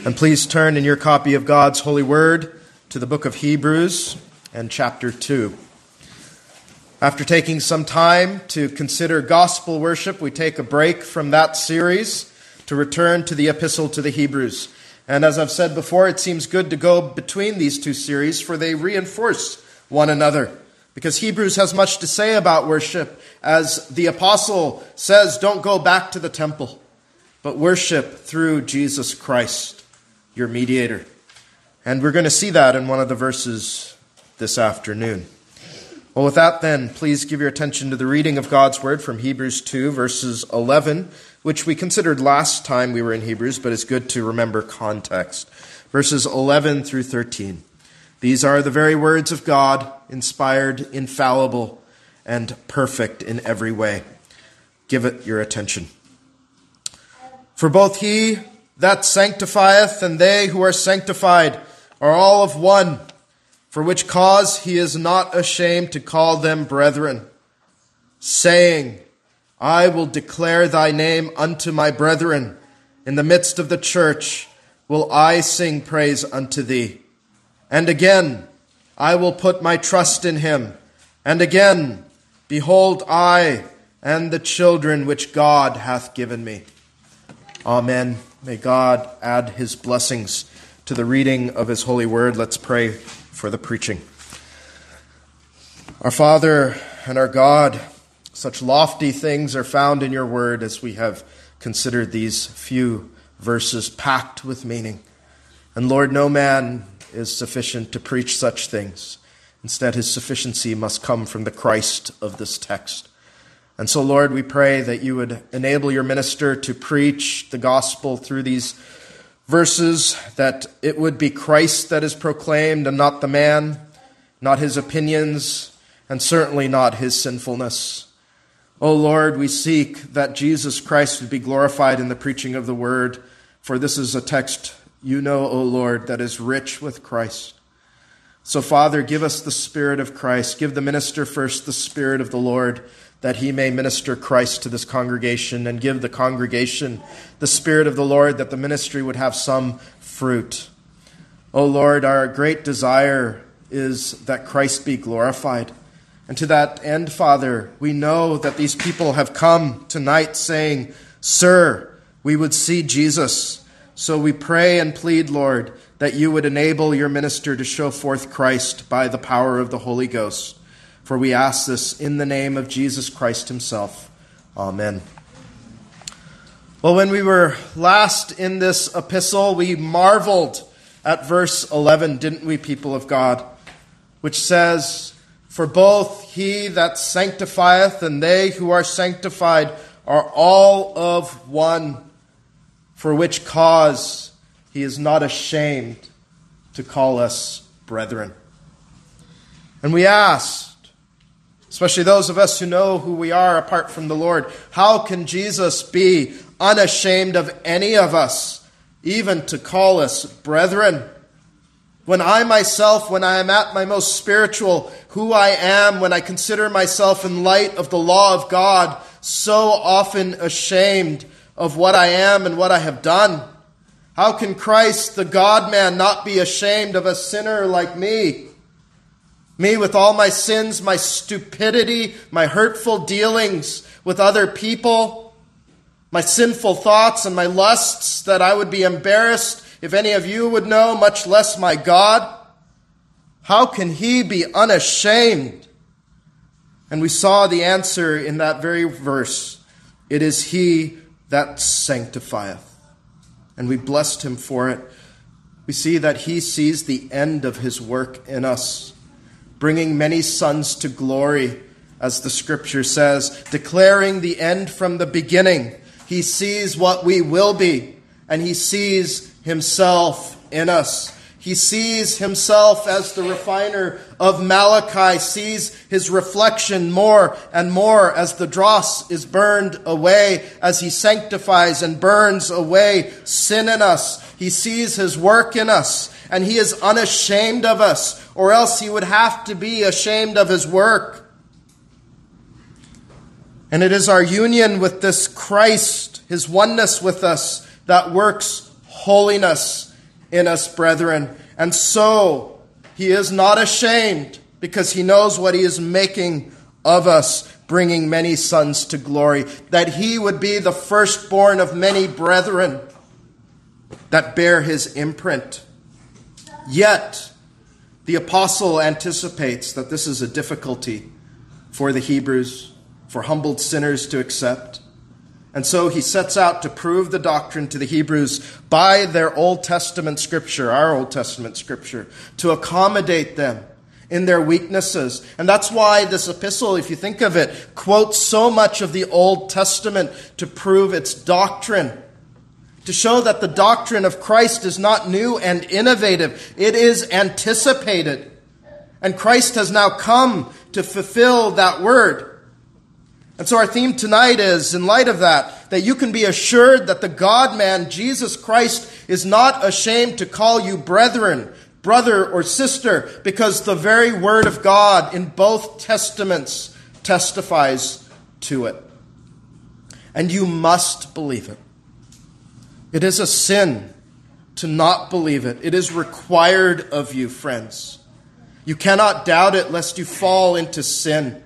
And please turn in your copy of God's holy word to the book of Hebrews and chapter 2. After taking some time to consider gospel worship, we take a break from that series to return to the epistle to the Hebrews. And as I've said before, it seems good to go between these two series, for they reinforce one another. Because Hebrews has much to say about worship. As the apostle says, don't go back to the temple, but worship through Jesus Christ, your mediator. And we're going to see that in one of the verses this afternoon. Well, with that then, please give your attention to the reading of God's word from Hebrews 2, verses 11, which we considered last time we were in Hebrews, but it's good to remember context. Verses 11 through 13. These are the very words of God, inspired, infallible, and perfect in every way. Give it your attention. For both he that sanctifieth and they who are sanctified are all of one, for which cause he is not ashamed to call them brethren, saying, I will declare thy name unto my brethren. In the midst of the church will I sing praise unto thee. And again, I will put my trust in him. And again, behold, I and the children which God hath given me. Amen. May God add his blessings to the reading of his holy word. Let's pray for the preaching. Our Father and our God, such lofty things are found in your word as we have considered these few verses packed with meaning. And Lord, no man is sufficient to preach such things. Instead, his sufficiency must come from the Christ of this text. And so, Lord, we pray that you would enable your minister to preach the gospel through these verses, that it would be Christ that is proclaimed and not the man, not his opinions, and certainly not his sinfulness. O Lord, we seek that Jesus Christ would be glorified in the preaching of the word, for this is a text, you know, O Lord, that is rich with Christ. So, Father, give us the Spirit of Christ. Give the minister first the Spirit of the Lord, that he may minister Christ to this congregation, and give the congregation the Spirit of the Lord, that the ministry would have some fruit. O Lord, our great desire is that Christ be glorified. And to that end, Father, we know that these people have come tonight saying, Sir, we would see Jesus. So we pray and plead, Lord, that you would enable your minister to show forth Christ by the power of the Holy Ghost. For we ask this in the name of Jesus Christ himself. Amen. Well, when we were last in this epistle, we marveled at verse 11, didn't we, people of God? Which says, For both he that sanctifieth and they who are sanctified are all of one, for which cause he is not ashamed to call us brethren. And we asked, especially those of us who know who we are apart from the Lord, how can Jesus be unashamed of any of us, even to call us brethren? When I myself, when I am at my most spiritual, who I am, when I consider myself in light of the law of God, so often ashamed of what I am and what I have done, how can Christ, the God-man, not be ashamed of a sinner like me? Me with all my sins, my stupidity, my hurtful dealings with other people, my sinful thoughts and my lusts that I would be embarrassed if any of you would know, much less my God. How can he be unashamed? And we saw the answer in that very verse. It is he that sanctifieth. And we blessed him for it. We see that he sees the end of his work in us, bringing many sons to glory, as the scripture says, declaring the end from the beginning. He sees what we will be, and he sees himself in us. He sees himself as the refiner of Malachi, sees his reflection more and more as the dross is burned away, as he sanctifies and burns away sin in us. He sees his work in us, and he is unashamed of us, or else he would have to be ashamed of his work. And it is our union with this Christ, his oneness with us, that works holiness in us, brethren. And so he is not ashamed, because he knows what he is making of us, bringing many sons to glory, that he would be the firstborn of many brethren that bear his imprint. Yet, the apostle anticipates that this is a difficulty for the Hebrews, for humbled sinners to accept. And so he sets out to prove the doctrine to the Hebrews by their Old Testament scripture, our Old Testament scripture, to accommodate them in their weaknesses. And that's why this epistle, if you think of it, quotes so much of the Old Testament to prove its doctrine, to show that the doctrine of Christ is not new and innovative. It is anticipated. And Christ has now come to fulfill that word. And so our theme tonight is, in light of that you can be assured that the God-man, Jesus Christ, is not ashamed to call you brethren, brother or sister, because the very word of God in both testaments testifies to it. And you must believe it. It is a sin to not believe it. It is required of you, friends. You cannot doubt it lest you fall into sin.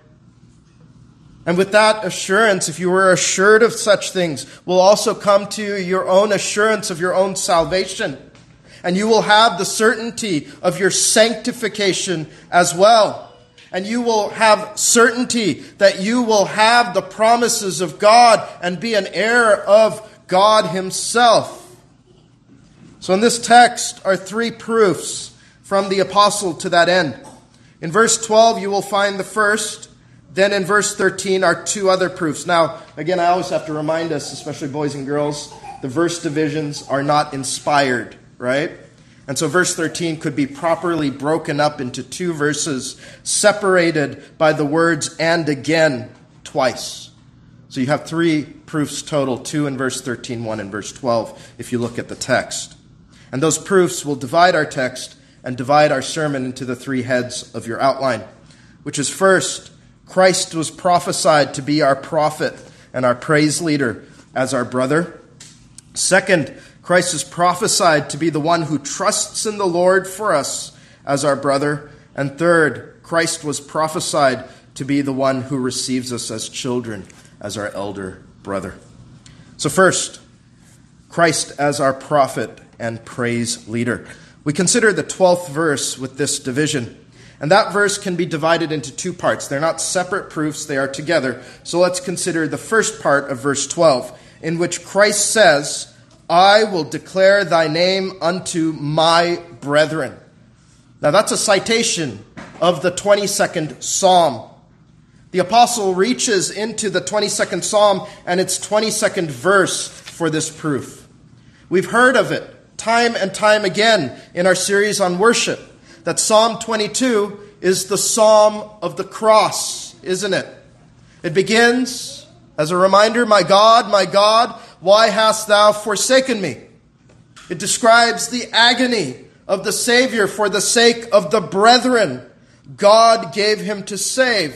And with that assurance, if you were assured of such things, will also come to your own assurance of your own salvation. And you will have the certainty of your sanctification as well. And you will have certainty that you will have the promises of God and be an heir of God himself. So in this text are three proofs from the apostle to that end. In verse 12, you will find the first. Then in verse 13 are two other proofs. Now, again, I always have to remind us, especially boys and girls, the verse divisions are not inspired, right? And so verse 13 could be properly broken up into two verses, separated by the words "and again" twice. So you have three proofs total, two in verse 13, one in verse 12, if you look at the text. And those proofs will divide our text and divide our sermon into the three heads of your outline, which is first, Christ was prophesied to be our prophet and our praise leader as our brother. Second, Christ is prophesied to be the one who trusts in the Lord for us as our brother. And third, Christ was prophesied to be the one who receives us as children, as our elder brother. So first, Christ as our prophet and praise leader. We consider the 12th verse with this division. And that verse can be divided into two parts. They're not separate proofs, they are together. So let's consider the first part of verse 12, in which Christ says, "I will declare thy name unto my brethren." Now that's a citation of the 22nd Psalm. The apostle reaches into the 22nd Psalm and its 22nd verse for this proof. We've heard of it time and time again in our series on worship, that Psalm 22 is the Psalm of the cross, isn't it? It begins as a reminder, my God, why hast thou forsaken me?" It describes the agony of the Savior for the sake of the brethren God gave him to save.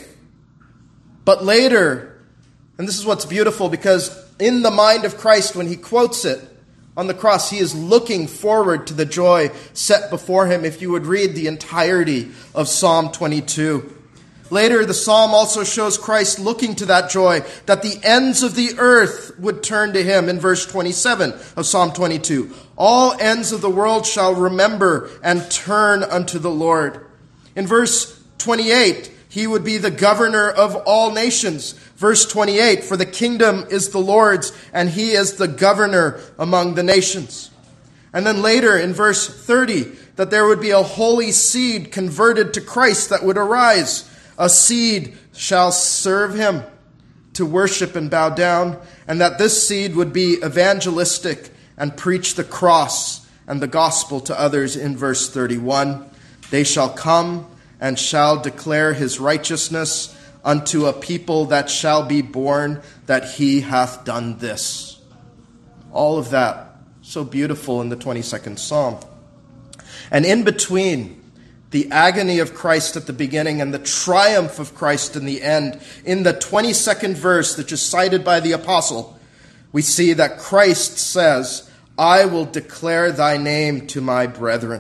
But later, and this is what's beautiful, because in the mind of Christ, when he quotes it on the cross, he is looking forward to the joy set before him, if you would read the entirety of Psalm 22. Later, the psalm also shows Christ looking to that joy, that the ends of the earth would turn to him in verse 27 of Psalm 22. "All ends of the world shall remember and turn unto the Lord." In verse 28, he would be the governor of all nations. Verse 28, "For the kingdom is the Lord's, and he is the governor among the nations." And then later in verse 30, that there would be a holy seed converted to Christ that would arise. "A seed shall serve him to worship and bow down," and that this seed would be evangelistic and preach the cross and the gospel to others in verse 31. "They shall come and shall declare his righteousness unto a people that shall be born, that he hath done this." All of that, so beautiful in the 22nd Psalm. And in between the agony of Christ at the beginning and the triumph of Christ in the end, in the 22nd verse, which is cited by the apostle, we see that Christ says, I will declare thy name to my brethren.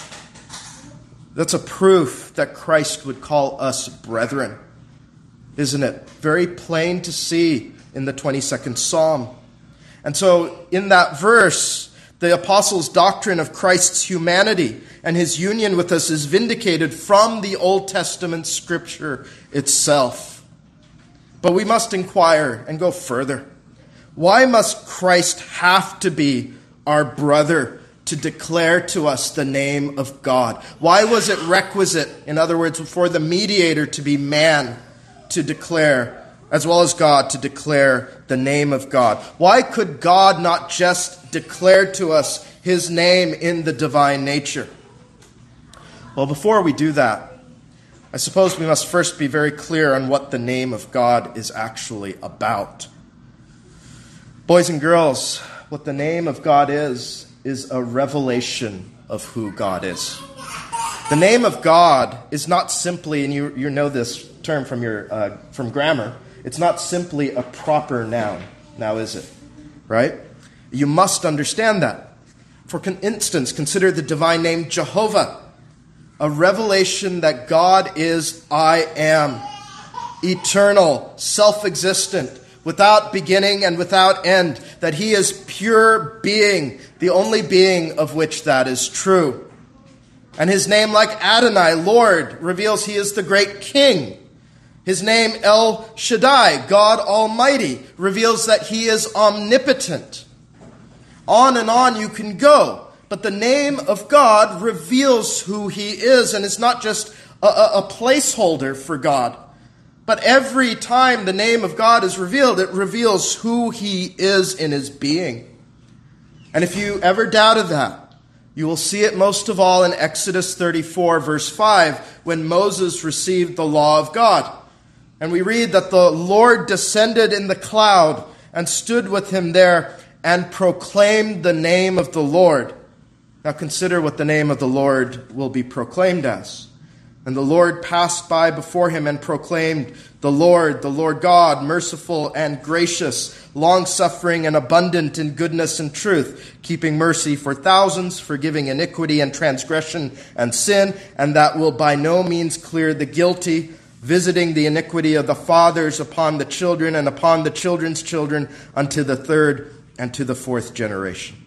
That's a proof that Christ would call us brethren, isn't it? Very plain to see in the 22nd Psalm. And so in that verse, the apostles' doctrine of Christ's humanity and his union with us is vindicated from the Old Testament scripture itself. But we must inquire and go further. Why must Christ have to be our brother to declare to us the name of God? Why was it requisite, in other words, for the mediator to be man to declare, as well as God, to declare the name of God? Why could God not just declare to us his name in the divine nature? Well, before we do that, I suppose we must first be very clear on what the name of God is actually about. Boys and girls, what the name of God is a revelation of who God is. The name of God is not simply, and you know this term from grammar, it's not simply a proper noun, now is it? Right? You must understand that. For instance, consider the divine name Jehovah, a revelation that God is I am, eternal, self-existent, without beginning and without end, that he is pure being, the only being of which that is true. And his name, like Adonai, Lord, reveals he is the great king. His name, El Shaddai, God Almighty, reveals that he is omnipotent. On and on you can go. But the name of God reveals who he is, and it's not just a placeholder for God. But every time the name of God is revealed, it reveals who he is in his being. And if you ever doubted that, you will see it most of all in Exodus 34, verse 5, when Moses received the law of God. And we read that the Lord descended in the cloud and stood with him there and proclaimed the name of the Lord. Now consider what the name of the Lord will be proclaimed as. And the Lord passed by before him and proclaimed, the Lord God, merciful and gracious, long-suffering and abundant in goodness and truth, keeping mercy for thousands, forgiving iniquity and transgression and sin, and that will by no means clear the guilty, visiting the iniquity of the fathers upon the children and upon the children's children unto the third and to the fourth generation.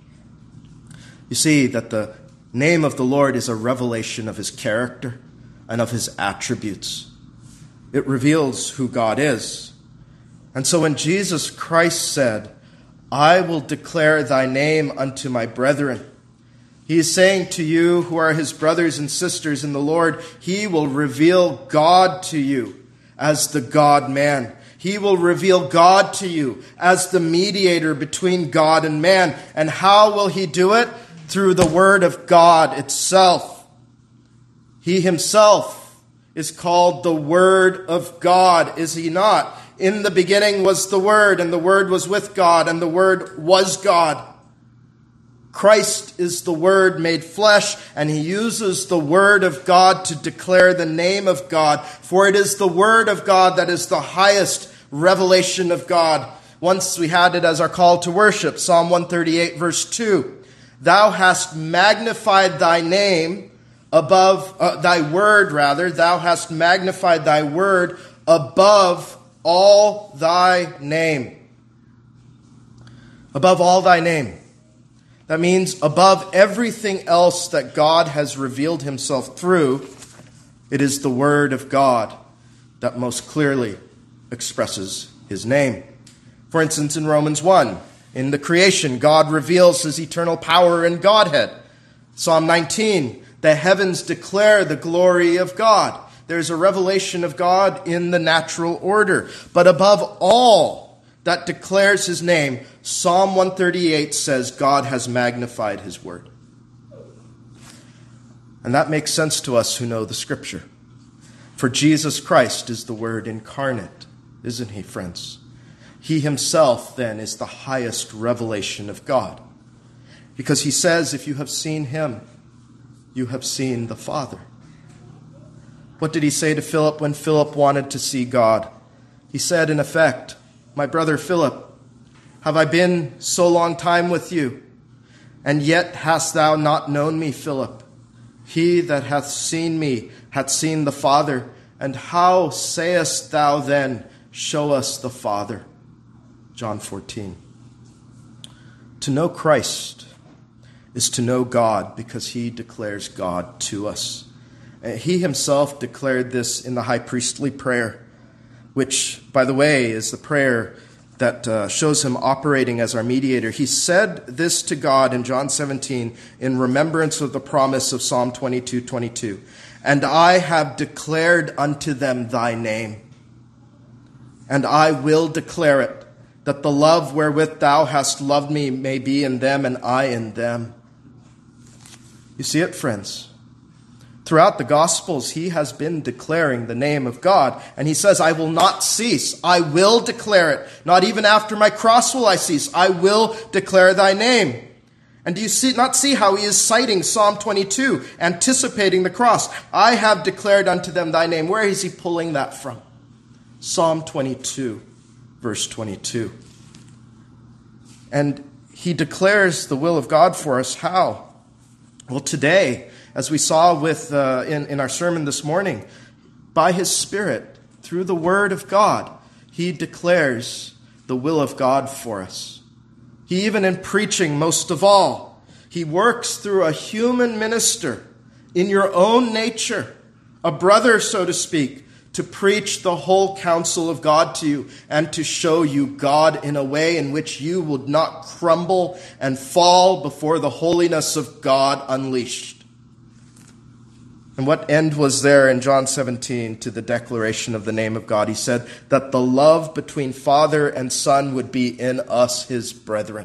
You see that the name of the Lord is a revelation of his character and of his attributes. It reveals who God is. And so when Jesus Christ said, I will declare thy name unto my brethren, he is saying to you who are his brothers and sisters in the Lord, he will reveal God to you as the God-man. He will reveal God to you as the mediator between God and man. And how will he do it? Through the word of God itself. He himself is called the Word of God, is he not? In the beginning was the Word, and the Word was with God, and the Word was God. Christ is the Word made flesh, and he uses the Word of God to declare the name of God, for it is the Word of God that is the highest revelation of God. Once we had it as our call to worship, Psalm 138, verse 2. Thou hast magnified thy name above, thou hast magnified thy word above all thy name. Above all thy name. That means above everything else that God has revealed himself through, it is the word of God that most clearly expresses his name. For instance, in Romans 1, in the creation, God reveals his eternal power and Godhead. Psalm 19, the heavens declare the glory of God. There's a revelation of God in the natural order. But above all that declares his name, Psalm 138 says God has magnified his word. And that makes sense to us who know the scripture. For Jesus Christ is the Word incarnate, isn't he, friends? He himself, then, is the highest revelation of God. Because he says, if you have seen him, you have seen the Father. What did he say to Philip when Philip wanted to see God? He said, in effect, my brother Philip, have I been so long time with you, And yet hast thou not known me, Philip? He that hath seen me hath seen the Father. And how sayest thou then, show us the Father? John 14. To know Christ is to know God, because he declares God to us. He himself declared this in the high priestly prayer, which, by the way, is the prayer that shows him operating as our mediator. He said this to God in John 17 in remembrance of the promise of Psalm 22:22. And I have declared unto them thy name, and I will declare it, that the love wherewith thou hast loved me may be in them and I in them. You see it, friends? Throughout the Gospels, he has been declaring the name of God. And he says, I will not cease. I will declare it. Not even after my cross will I cease. I will declare thy name. And do you not see how he is citing Psalm 22, anticipating the cross? I have declared unto them thy name. Where is he pulling that from? Psalm 22, verse 22. And he declares the will of God for us. How? Well, today, as we saw in our sermon this morning, by his Spirit, through the Word of God, he declares the will of God for us. He, even in preaching most of all, he works through a human minister in your own nature, a brother, so to speak, to preach the whole counsel of God to you and to show you God in a way in which you would not crumble and fall before the holiness of God unleashed. And what end was there in John 17 to the declaration of the name of God? He said that the love between Father and Son would be in us, his brethren.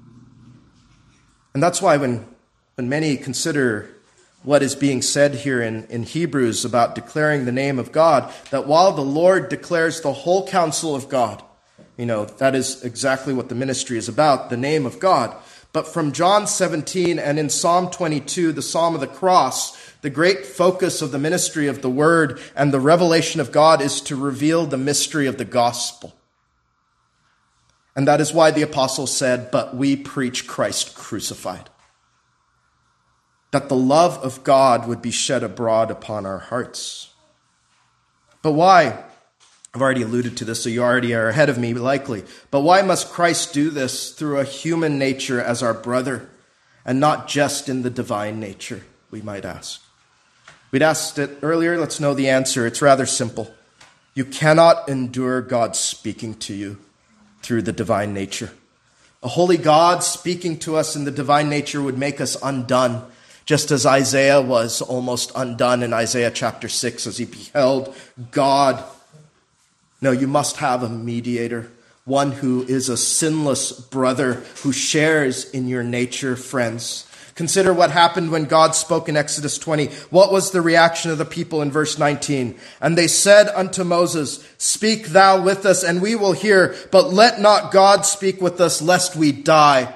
And that's why when many consider what is being said here in Hebrews about declaring the name of God, that while the Lord declares the whole counsel of God, that is exactly what the ministry is about, the name of God. But from John 17 and in Psalm 22, the Psalm of the Cross, the great focus of the ministry of the Word and the revelation of God is to reveal the mystery of the gospel. And that is why the apostle said, but we preach Christ crucified. That the love of God would be shed abroad upon our hearts. But why? I've already alluded to this, so you already are ahead of me, likely. But why must Christ do this through a human nature as our brother, and not just in the divine nature, we might ask? We'd asked it earlier. Let's know the answer. It's rather simple. You cannot endure God speaking to you through the divine nature. A holy God speaking to us in the divine nature would make us undone, just as Isaiah was almost undone in Isaiah chapter 6 as he beheld God. No, you must have a mediator, one who is a sinless brother who shares in your nature, friends. Consider what happened when God spoke in Exodus 20. What was the reaction of the people in verse 19? And they said unto Moses, speak thou with us, and we will hear, but let not God speak with us, lest we die.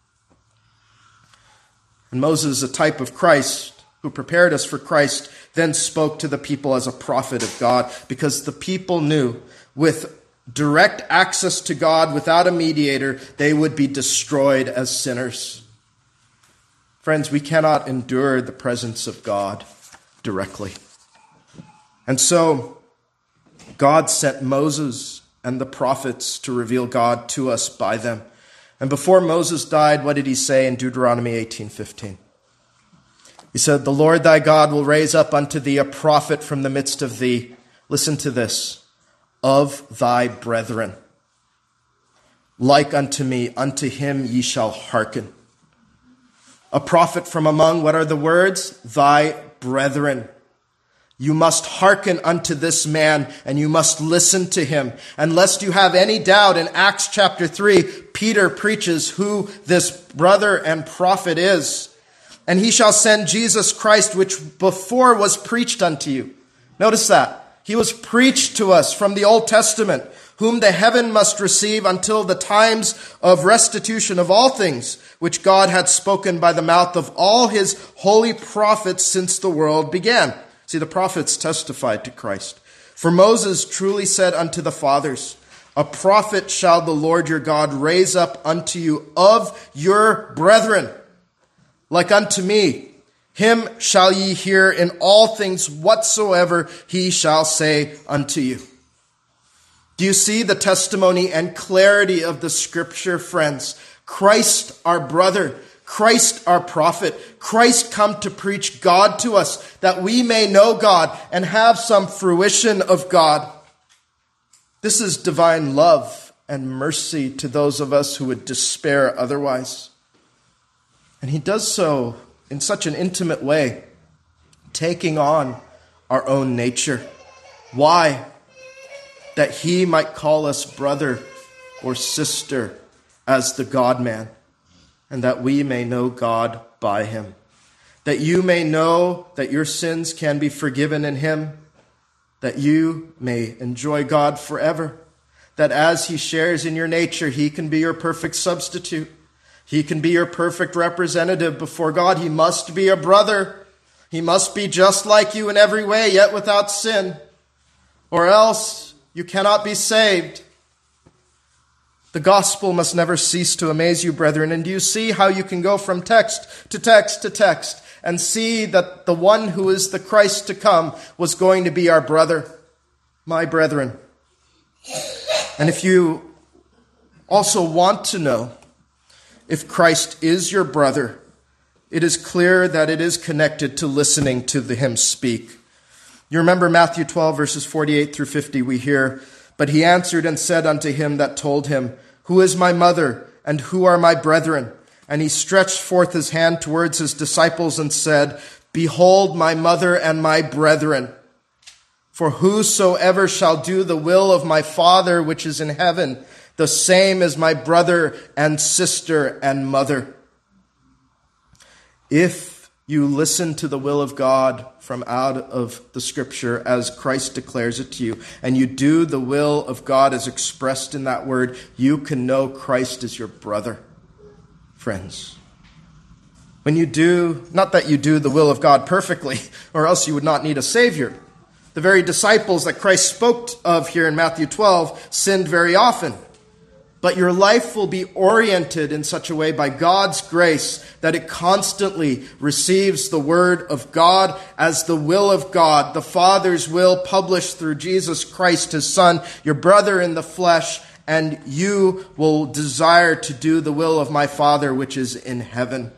And Moses, a type of Christ, who prepared us for Christ, then spoke to the people as a prophet of God, because the people knew with direct access to God without a mediator, they would be destroyed as sinners. Friends, we cannot endure the presence of God directly. And so God sent Moses and the prophets to reveal God to us by them. And before Moses died, what did he say in Deuteronomy 18:15? He said, the Lord thy God will raise up unto thee a prophet from the midst of thee. Listen to this. Of thy brethren. Like unto me, unto him ye shall hearken. A prophet from among, what are the words? Thy brethren. You must hearken unto this man, and you must listen to him. And lest you have any doubt, in Acts chapter 3, Peter preaches who this brother and prophet is. And he shall send Jesus Christ, which before was preached unto you. Notice that. He was preached to us from the Old Testament, whom the heaven must receive until the times of restitution of all things, which God had spoken by the mouth of all his holy prophets since the world began. See, the prophets testified to Christ. For Moses truly said unto the fathers, a prophet shall the Lord your God raise up unto you of your brethren. like unto me. Him shall ye hear in all things whatsoever he shall say unto you. Do you see the testimony and clarity of the scripture, friends? Christ our brother, Christ our prophet, Christ come to preach God to us, that we may know God and have some fruition of God. This is divine love and mercy to those of us who would despair otherwise. And he does so in such an intimate way, taking on our own nature. Why? That he might call us brother or sister as the God-man, and that we may know God by him. That you may know that your sins can be forgiven in him, that you may enjoy God forever, that as he shares in your nature, he can be your perfect substitute. He can be your perfect representative before God. He must be a brother. He must be just like you in every way, yet without sin, or else you cannot be saved. The gospel must never cease to amaze you, brethren. And do you see how you can go from text to text to text and see that the one who is the Christ to come was going to be our brother, my brethren? And if you also want to know if Christ is your brother, it is clear that it is connected to listening to him speak. You remember Matthew 12, verses 48 through 50, we hear, "But he answered and said unto him that told him, Who is my mother, and who are my brethren? And he stretched forth his hand towards his disciples and said, Behold my mother and my brethren. For whosoever shall do the will of my Father which is in heaven, the same is my brother and sister and mother." If you listen to the will of God from out of the scripture as Christ declares it to you, and you do the will of God as expressed in that word, you can know Christ is your brother, friends. When you do, not that you do the will of God perfectly, or else you would not need a Savior. The very disciples that Christ spoke of here in Matthew 12 sinned very often. But your life will be oriented in such a way by God's grace that it constantly receives the word of God as the will of God, the Father's will published through Jesus Christ, his Son, your brother in the flesh, and you will desire to do the will of my Father which is in heaven.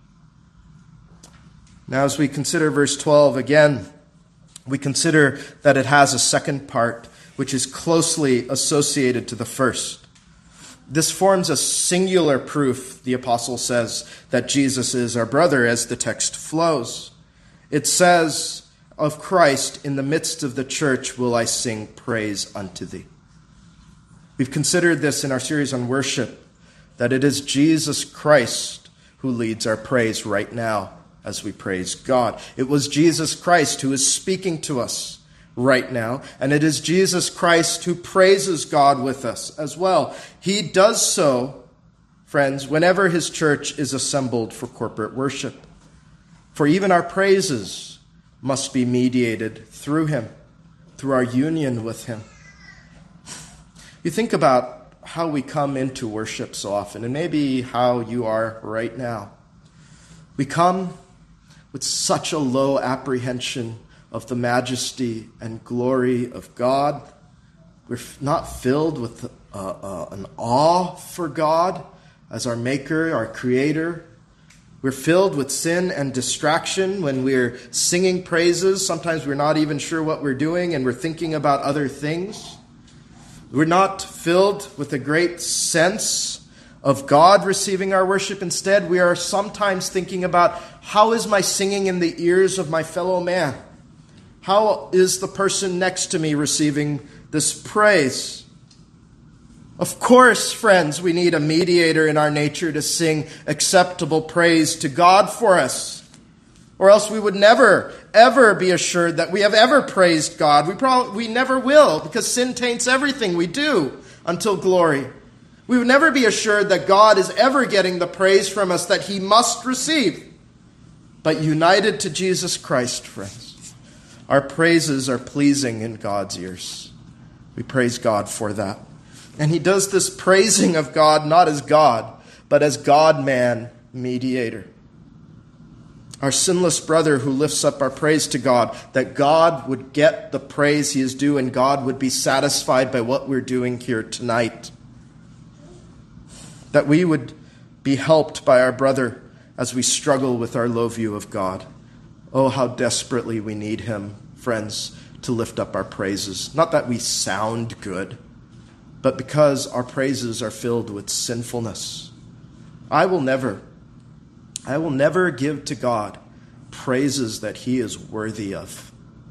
Now, as we consider verse 12 again, we consider that it has a second part, which is closely associated to the first. This forms a singular proof, the apostle says, that Jesus is our brother as the text flows. It says of Christ, "In the midst of the church will I sing praise unto thee." We've considered this in our series on worship, that it is Jesus Christ who leads our praise right now as we praise God. It was Jesus Christ who is speaking to us right now, and it is Jesus Christ who praises God with us as well. He does so, friends, whenever his church is assembled for corporate worship. For even our praises must be mediated through him, through our union with him. You think about how we come into worship so often, and maybe how you are right now. We come with such a low apprehension of the majesty and glory of God. We're not filled with an awe for God as our maker, our creator. We're filled with sin and distraction when we're singing praises. Sometimes we're not even sure what we're doing and we're thinking about other things. We're not filled with a great sense of God receiving our worship. Instead, we are sometimes thinking about, how is my singing in the ears of my fellow man? How is the person next to me receiving this praise? Of course, friends, we need a mediator in our nature to sing acceptable praise to God for us. Or else we would never, ever be assured that we have ever praised God. We never will, because sin taints everything we do until glory. We would never be assured that God is ever getting the praise from us that he must receive. But united to Jesus Christ, friends, our praises are pleasing in God's ears. We praise God for that. And he does this praising of God not as God, but as God-man mediator. our sinless brother who lifts up our praise to God, that God would get the praise he is due and God would be satisfied by what we're doing here tonight. That we would be helped by our brother as we struggle with our low view of God. Oh, how desperately we need him, friends, to lift up our praises. Not that we sound good, but because our praises are filled with sinfulness. I will never give to God praises that he is worthy of.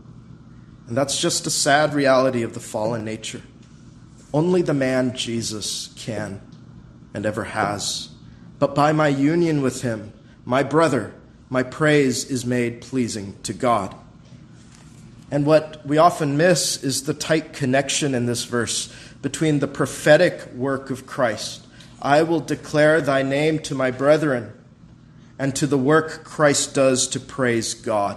And that's just a sad reality of the fallen nature. Only the man Jesus can and ever has. But by my union with him, my brother, my praise is made pleasing to God. And what we often miss is the tight connection in this verse between the prophetic work of Christ. I will declare thy name to my brethren, and to the work Christ does to praise God.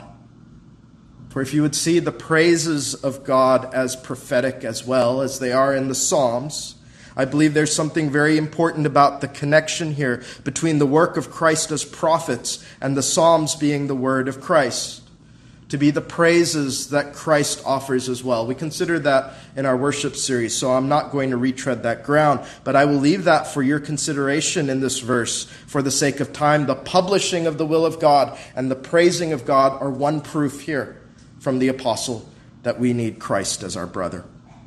For if you would see the praises of God as prophetic as well as they are in the Psalms, I believe there's something very important about the connection here between the work of Christ as prophets and the Psalms being the word of Christ, to be the praises that Christ offers as well. We considered that in our worship series, so I'm not going to retread that ground, but I will leave that for your consideration in this verse for the sake of time. The publishing of the will of God and the praising of God are one proof here from the apostle that we need Christ as our brother.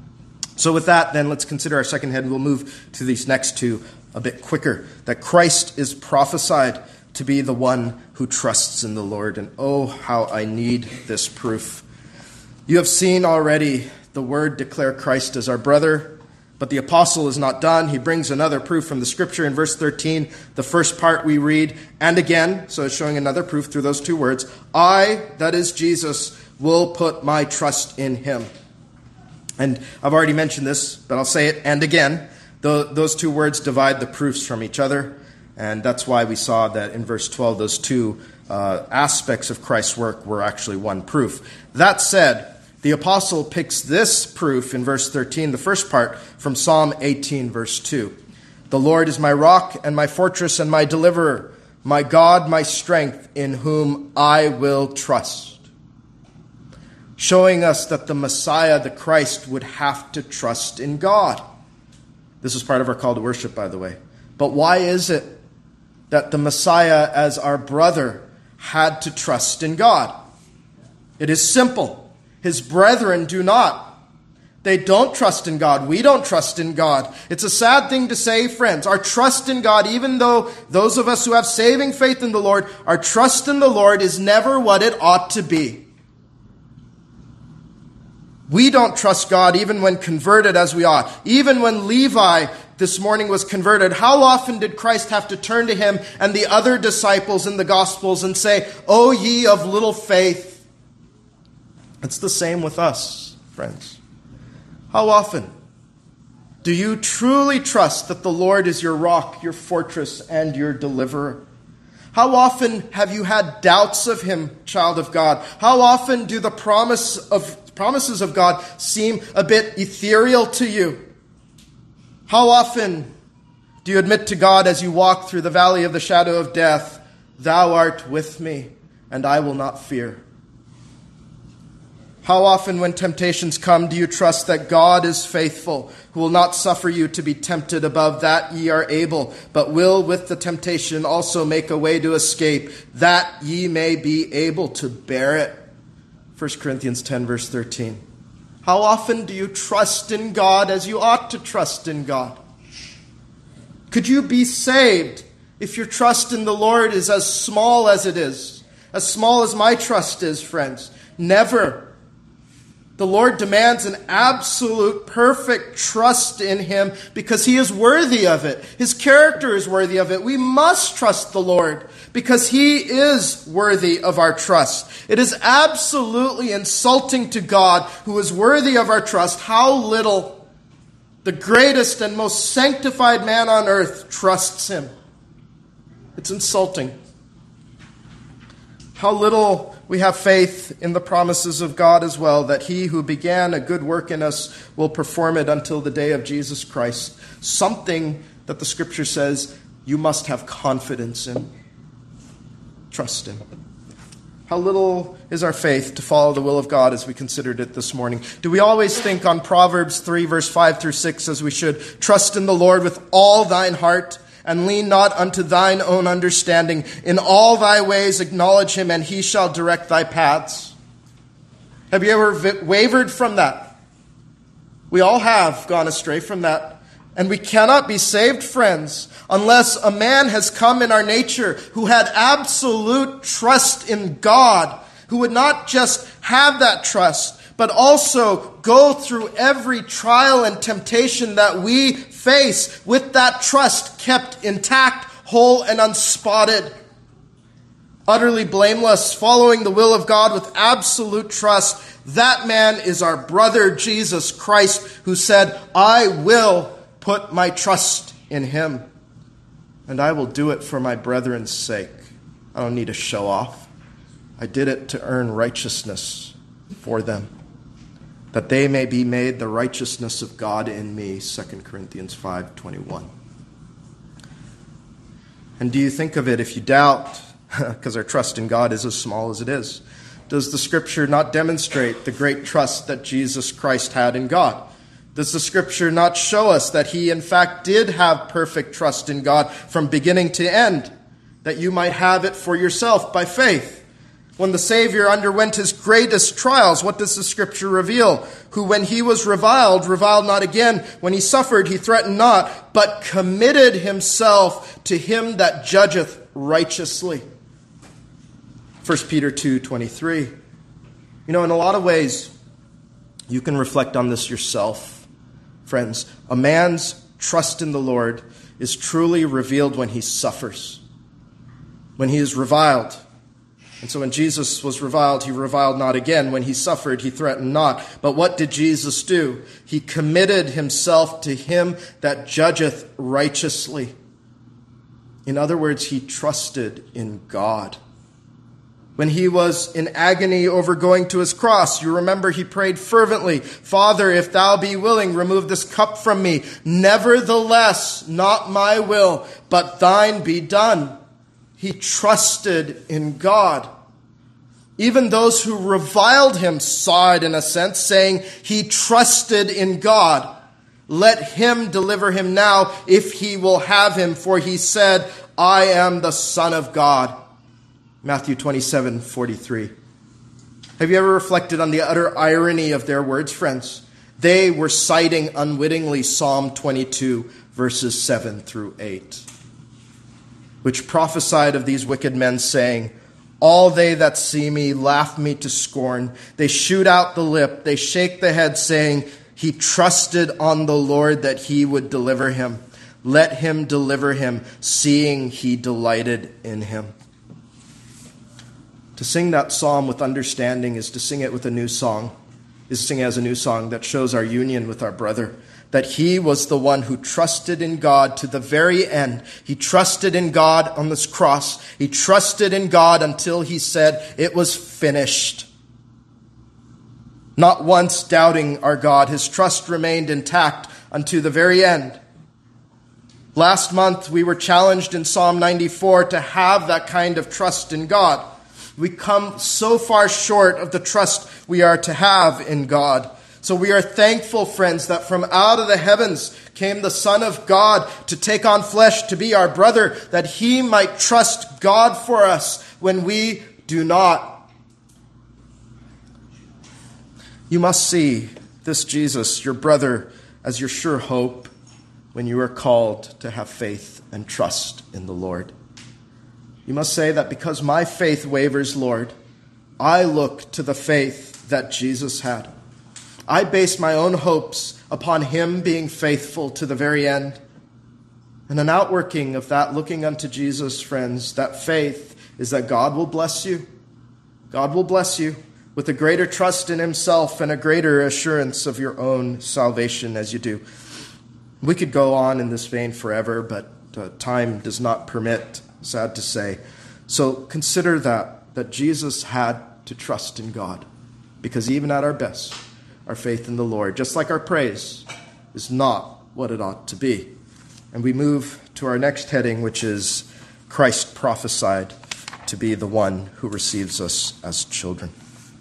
So with that, then, let's consider our second head. We'll move to these next two a bit quicker. That Christ is prophesied to be the one who trusts in the Lord. And oh, how I need this proof. You have seen already the word declare Christ as our brother, but the apostle is not done. He brings another proof from the scripture in verse 13. The first part we read, and again, so it's showing another proof through those two words. I, that is Jesus, will put my trust in him. And I've already mentioned this, but I'll say it and again. Those two words divide the proofs from each other. And that's why we saw that in verse 12, those two aspects of Christ's work were actually one proof. That said, the apostle picks this proof in verse 13, the first part, from Psalm 18, verse 2. The Lord is my rock and my fortress and my deliverer, my God, my strength, in whom I will trust. Showing us that the Messiah, the Christ, would have to trust in God. This is part of our call to worship, by the way. But why is it that the Messiah, as our brother, had to trust in God? It is simple. His brethren do not. They don't trust in God. We don't trust in God. It's a sad thing to say, friends. Our trust in God, even though those of us who have saving faith in the Lord, our trust in the Lord is never what it ought to be. We don't trust God even when converted as we ought. Even when Levi this morning was converted, how often did Christ have to turn to him and the other disciples in the Gospels and say, "O ye of little faith"? It's the same with us, friends. How often do you truly trust that the Lord is your rock, your fortress, and your deliverer? How often have you had doubts of him, child of God? How often do the promises of God seem a bit ethereal to you? How often do you admit to God as you walk through the valley of the shadow of death, "Thou art with me, and I will not fear"? How often when temptations come do you trust that God is faithful, who will not suffer you to be tempted above that ye are able, but will with the temptation also make a way to escape, that ye may be able to bear it? 1 Corinthians 10, verse 13. How often do you trust in God as you ought to trust in God? Could you be saved if your trust in the Lord is as small as it is? As small as my trust is, friends? Never. The Lord demands an absolute, perfect trust in him because he is worthy of it. His character is worthy of it. We must trust the Lord because he is worthy of our trust. It is absolutely insulting to God, who is worthy of our trust, how little the greatest and most sanctified man on earth trusts him. It's insulting. How little we have faith in the promises of God as well, that he who began a good work in us will perform it until the day of Jesus Christ. Something that the scripture says you must have confidence in. Trust him. How little is our faith to follow the will of God as we considered it this morning? Do we always think on Proverbs 3, verse 5 through 6, as we should? Trust in the Lord with all thine heart, and lean not unto thine own understanding. In all thy ways acknowledge him, and he shall direct thy paths. Have you ever wavered from that? We all have gone astray from that. And we cannot be saved, friends, unless a man has come in our nature who had absolute trust in God, who would not just have that trust, but also go through every trial and temptation that we face with that trust kept intact, whole, and unspotted. Utterly blameless, following the will of God with absolute trust. That man is our brother Jesus Christ, who said, I will put my trust in him, and I will do it for my brethren's sake. I don't need to show off. I did it to earn righteousness for them, that they may be made the righteousness of God in me, 2 Corinthians 5:21. And do you think of it if you doubt, because our trust in God is as small as it is? Does the Scripture not demonstrate the great trust that Jesus Christ had in God? Does the Scripture not show us that he in fact did have perfect trust in God from beginning to end, that you might have it for yourself by faith? When the Savior underwent his greatest trials, what does the Scripture reveal? Who, when he was reviled not again. When he suffered, he threatened not, but committed himself to him that judgeth righteously. 1 Peter 2:23. In a lot of ways, you can reflect on this yourself. Friends, a man's trust in the Lord is truly revealed when he suffers, when he is reviled. And so when Jesus was reviled, he reviled not again. When he suffered, he threatened not. But what did Jesus do? He committed himself to him that judgeth righteously. In other words, he trusted in God. When he was in agony over going to his cross, you remember he prayed fervently, Father, if thou be willing, remove this cup from me. Nevertheless, not my will, but thine be done. He trusted in God. Even those who reviled him saw it in a sense, saying he trusted in God. Let him deliver him now if he will have him, for he said, I am the Son of God. Matthew 27:43. Have you ever reflected on the utter irony of their words, friends? They were citing unwittingly Psalm 22, verses 7 through 8, which prophesied of these wicked men, saying, all they that see me laugh me to scorn. They shoot out the lip, they shake the head, saying, he trusted on the Lord that he would deliver him. Let him deliver him, seeing he delighted in him. To sing that psalm with understanding is to sing it with a new song, is to sing it as a new song that shows our union with our brother, that he was the one who trusted in God to the very end. He trusted in God on this cross. He trusted in God until he said, it was finished. Not once doubting our God, his trust remained intact unto the very end. Last month, we were challenged in Psalm 94 to have that kind of trust in God. We come so far short of the trust we are to have in God. So we are thankful, friends, that from out of the heavens came the Son of God to take on flesh, to be our brother, that he might trust God for us when we do not. You must see this Jesus, your brother, as your sure hope when you are called to have faith and trust in the Lord. You must say that because my faith wavers, Lord, I look to the faith that Jesus had. I base my own hopes upon him being faithful to the very end. And an outworking of that looking unto Jesus, friends, that faith is that God will bless you. God will bless you with a greater trust in himself and a greater assurance of your own salvation as you do. We could go on in this vein forever, but time does not permit. Sad to say. So consider that Jesus had to trust in God, because even at our best, our faith in the Lord, just like our praise, is not what it ought to be. And we move to our next heading, which is Christ prophesied to be the one who receives us as children.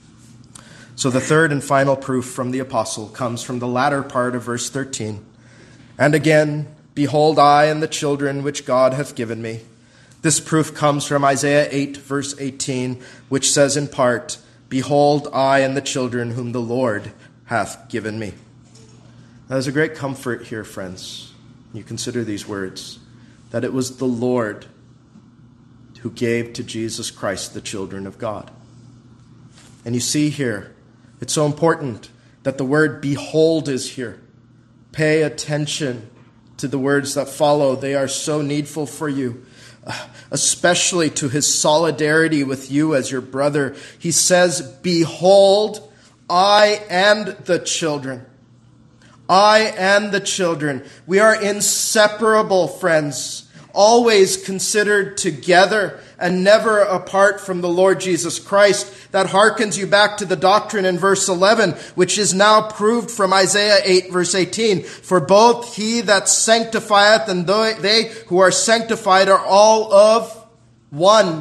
So the third and final proof from the apostle comes from the latter part of verse 13. And again, behold, I and the children which God hath given me. This proof comes from Isaiah 8, verse 18, which says in part, behold, I and the children whom the Lord hath given me. Now, there's a great comfort here, friends. You consider these words, that it was the Lord who gave to Jesus Christ the children of God. And you see here, it's so important that the word behold is here. Pay attention to the words that follow. They are so needful for you, especially to his solidarity with you as your brother. He says, behold, I and the children. I and the children. We are inseparable, friends, always considered together and never apart from the Lord Jesus Christ. That hearkens you back to the doctrine in verse 11, which is now proved from Isaiah 8, verse 18. For both he that sanctifieth and they who are sanctified are all of one.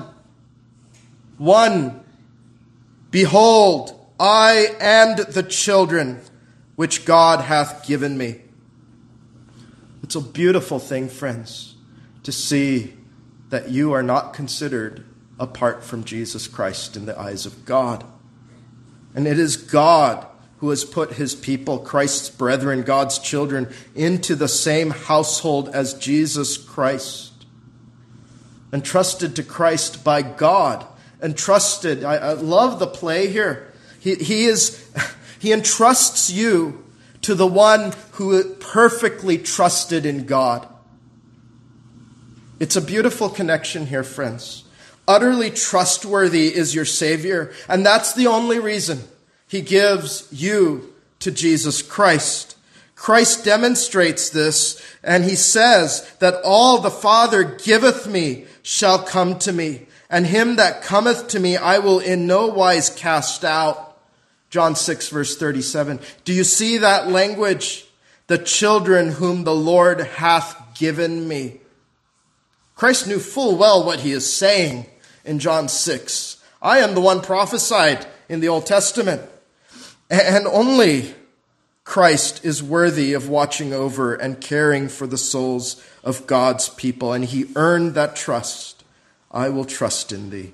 One. Behold, I and the children which God hath given me. It's a beautiful thing, friends, to see that you are not considered apart from Jesus Christ in the eyes of God. And it is God who has put his people, Christ's brethren, God's children, into the same household as Jesus Christ. Entrusted to Christ by God. Entrusted. I love the play here. He entrusts you to the one who perfectly trusted in God. It's a beautiful connection here, friends. Utterly trustworthy is your Savior, and that's the only reason he gives you to Jesus Christ. Christ demonstrates this, and he says that all the Father giveth me shall come to me, and him that cometh to me I will in no wise cast out. John 6, verse 37. Do you see that language? The children whom the Lord hath given me. Christ knew full well what he is saying in John 6. I am the one prophesied in the Old Testament. And only Christ is worthy of watching over and caring for the souls of God's people. And he earned that trust. I will trust in thee.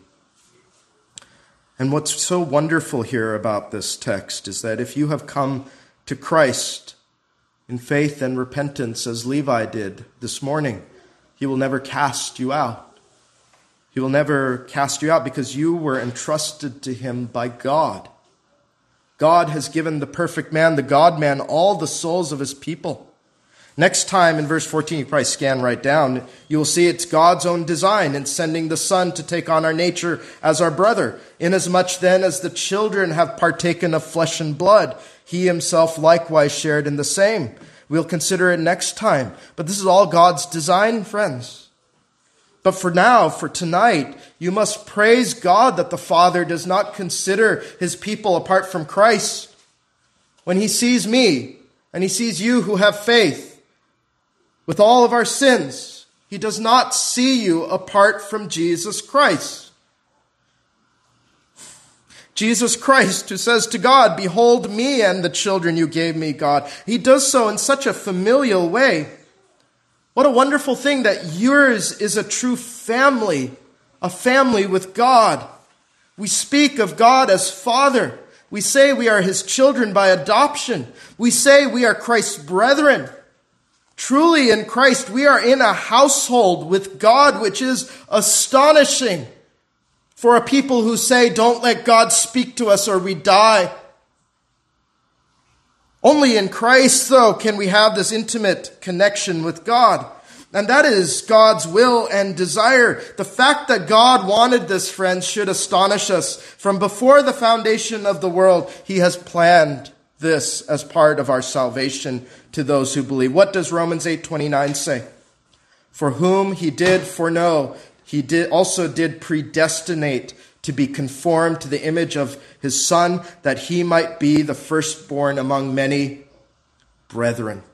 And what's so wonderful here about this text is that if you have come to Christ in faith and repentance as Levi did this morning, he will never cast you out. He will never cast you out because you were entrusted to him by God. God has given the perfect man, the God-man, all the souls of his people. Next time in verse 14, you probably scan right down, you will see it's God's own design in sending the Son to take on our nature as our brother. Inasmuch then as the children have partaken of flesh and blood, he himself likewise shared in the same. We'll consider it next time. But this is all God's design, friends. But for now, for tonight, you must praise God that the Father does not consider his people apart from Christ. When he sees me and he sees you who have faith, with all of our sins, he does not see you apart from Jesus Christ. Jesus Christ, who says to God, behold me and the children you gave me, God. He does so in such a familial way. What a wonderful thing that yours is a true family, a family with God. We speak of God as Father. We say we are his children by adoption. We say we are Christ's brethren. Truly in Christ, we are in a household with God, which is astonishing for a people who say, don't let God speak to us or we die. Only in Christ, though, can we have this intimate connection with God. And that is God's will and desire. The fact that God wanted this, friends, should astonish us. From before the foundation of the world, he has planned this as part of our salvation to those who believe. What does Romans 8:29 say? For whom he did foreknow, he also did predestinate to be conformed to the image of his Son, that he might be the firstborn among many brethren.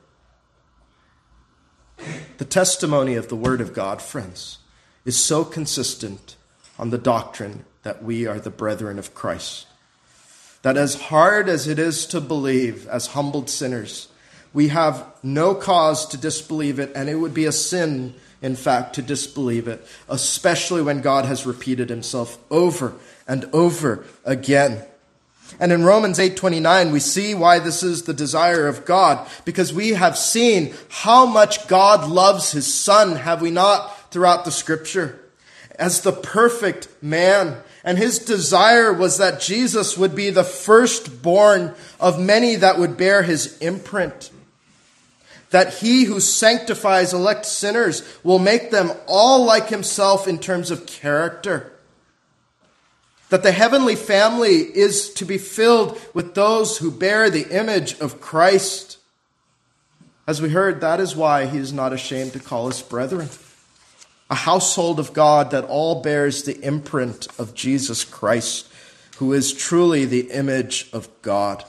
The testimony of the Word of God, friends, is so consistent on the doctrine that we are the brethren of Christ. That as hard as it is to believe as humbled sinners, we have no cause to disbelieve it, and it would be a sin, in fact, to disbelieve it, especially when God has repeated himself over and over again. And in Romans 8:29, we see why this is the desire of God, because we have seen how much God loves his Son, have we not, throughout the Scripture, as the perfect man. And his desire was that Jesus would be the firstborn of many that would bear his imprint. That he who sanctifies elect sinners will make them all like himself in terms of character. That the heavenly family is to be filled with those who bear the image of Christ. As we heard, that is why he is not ashamed to call us brethren. A household of God that all bears the imprint of Jesus Christ, who is truly the image of God.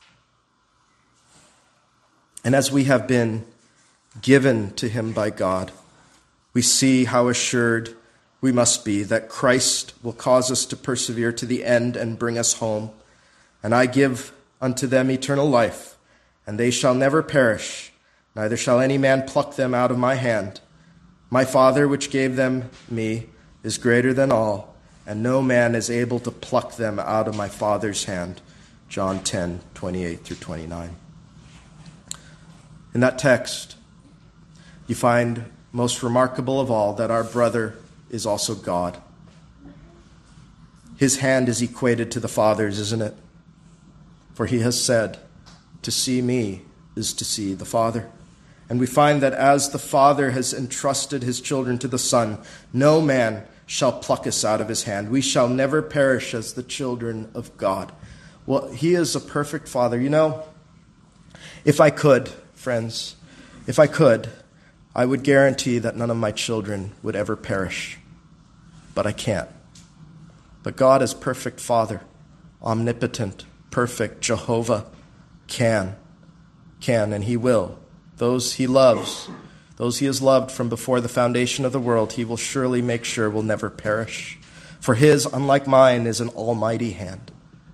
And as we have been given to him by God, we see how assured we must be that Christ will cause us to persevere to the end and bring us home. And I give unto them eternal life, and they shall never perish, neither shall any man pluck them out of my hand. My Father, which gave them me, is greater than all, and no man is able to pluck them out of my Father's hand. John 10:28-29. In that text, you find most remarkable of all that our brother is also God. His hand is equated to the Father's, isn't it? For he has said, to see me is to see the Father. And we find that as the Father has entrusted his children to the Son, no man shall pluck us out of his hand. We shall never perish as the children of God. Well, he is a perfect Father. You know, if I could, friends, if I could, I would guarantee that none of my children would ever perish. But I can't. But God is perfect Father, omnipotent, perfect, Jehovah, can, and he will. Those he loves, those he has loved from before the foundation of the world, he will surely make sure will never perish. For his, unlike mine, is an almighty hand.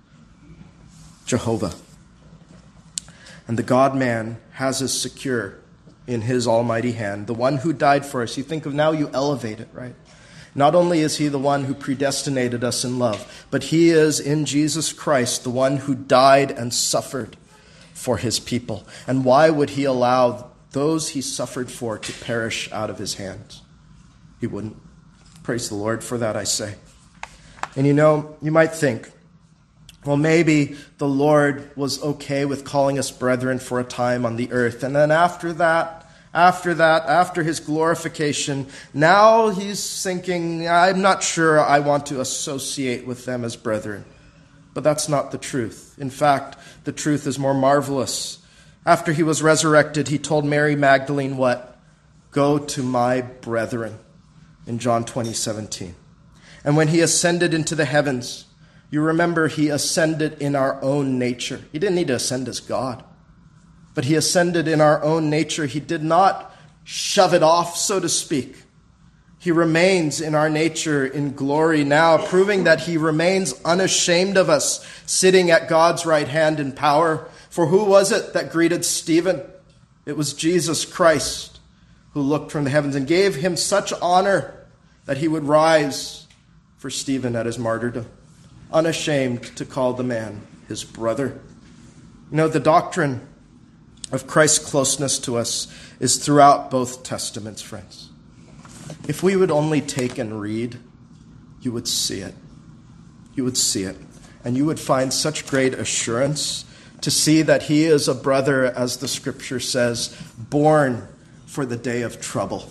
Jehovah. And the God-man has us secure in his almighty hand. The one who died for us. You think of now, you elevate it, right? Not only is he the one who predestinated us in love, but he is in Jesus Christ the one who died and suffered for his people. And why would he allow those he suffered for to perish out of his hands? He wouldn't. Praise the Lord for that, I say. And you know, you might think, well, maybe the Lord was okay with calling us brethren for a time on the earth. And then after his glorification, now he's thinking, I'm not sure I want to associate with them as brethren. But that's not the truth. In fact, the truth is more marvelous. After he was resurrected, he told Mary Magdalene what? Go to my brethren, in John 20:17. And when he ascended into the heavens, you remember he ascended in our own nature. He didn't need to ascend as God, but he ascended in our own nature. He did not shove it off, so to speak. He remains in our nature in glory now, proving that he remains unashamed of us, sitting at God's right hand in power. For who was it that greeted Stephen? It was Jesus Christ, who looked from the heavens and gave him such honor that he would rise for Stephen at his martyrdom, unashamed to call the man his brother. You know, the doctrine of Christ's closeness to us is throughout both testaments, friends. If we would only take and read, you would see it. You would see it. And you would find such great assurance to see that he is a brother, as the scripture says, born for the day of trouble,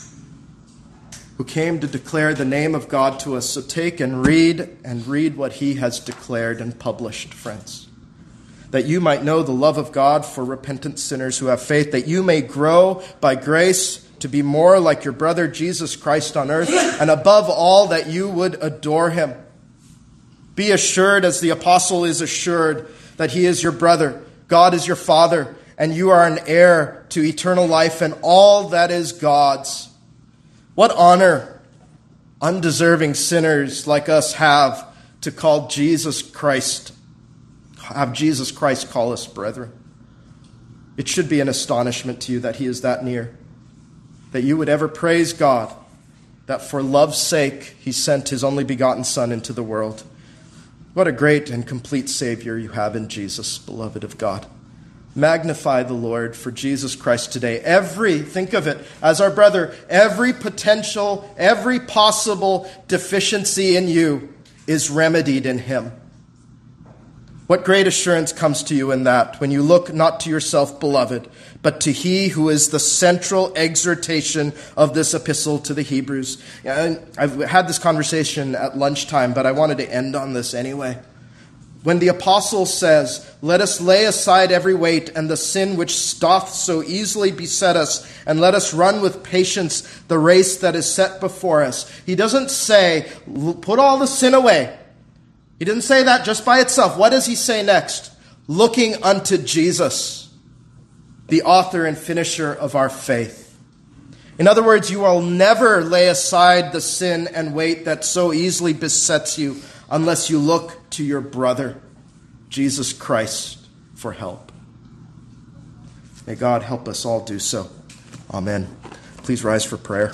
who came to declare the name of God to us. So take and read what he has declared and published, friends, that you might know the love of God for repentant sinners who have faith, that you may grow by grace to be more like your brother Jesus Christ on earth, and above all, that you would adore him. Be assured, as the apostle is assured, that he is your brother, God is your Father, and you are an heir to eternal life and all that is God's. What honor undeserving sinners like us have to call Jesus Christ, have Jesus Christ call us brethren. It should be an astonishment to you that he is that near, that you would ever praise God, that for love's sake he sent his only begotten Son into the world. What a great and complete Savior you have in Jesus, beloved of God. Magnify the Lord for Jesus Christ today. Think of it as our brother, every potential, every possible deficiency in you is remedied in him. What great assurance comes to you in that, when you look not to yourself, beloved, but to he who is the central exhortation of this epistle to the Hebrews. And I've had this conversation at lunchtime, but I wanted to end on this anyway. When the apostle says, "Let us lay aside every weight and the sin which doth so easily beset us, and let us run with patience the race that is set before us," he doesn't say, "Put all the sin away." He didn't say that just by itself. What does he say next? Looking unto Jesus, the author and finisher of our faith. In other words, you will never lay aside the sin and weight that so easily besets you unless you look to your brother, Jesus Christ, for help. May God help us all do so. Amen. Please rise for prayer.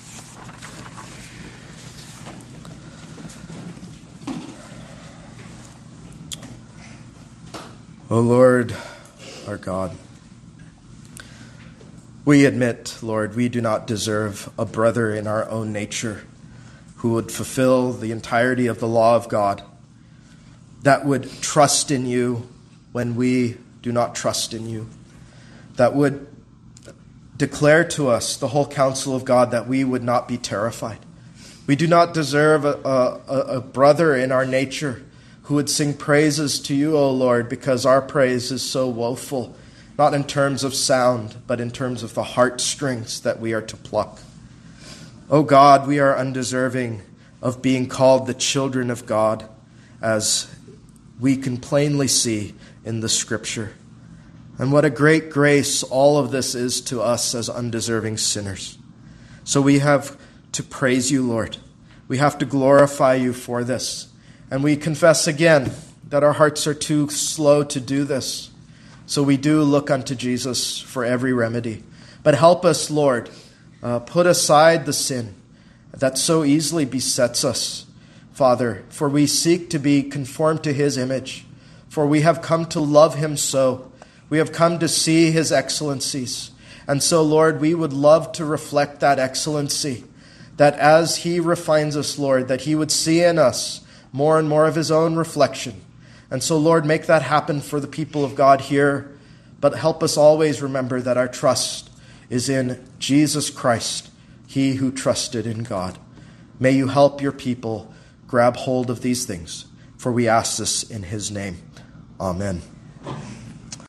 O Lord, our God, we admit, Lord, we do not deserve a brother in our own nature who would fulfill the entirety of the law of God, that would trust in you when we do not trust in you, that would declare to us the whole counsel of God, that we would not be terrified. We do not deserve a brother in our nature who would sing praises to you, O Lord, because our praise is so woeful, not in terms of sound, but in terms of the heartstrings that we are to pluck. O God, we are undeserving of being called the children of God, as we can plainly see in the Scripture. And what a great grace all of this is to us as undeserving sinners. So we have to praise you, Lord. We have to glorify you for this. And we confess again that our hearts are too slow to do this. So we do look unto Jesus for every remedy. But help us, Lord, put aside the sin that so easily besets us, Father, for we seek to be conformed to his image, for we have come to love him so. We have come to see his excellencies. And so, Lord, we would love to reflect that excellency, that as he refines us, Lord, that he would see in us more and more of his own reflection. And so, Lord, make that happen for the people of God here, but help us always remember that our trust is in Jesus Christ, he who trusted in God. May you help your people grab hold of these things, for we ask this in his name. Amen.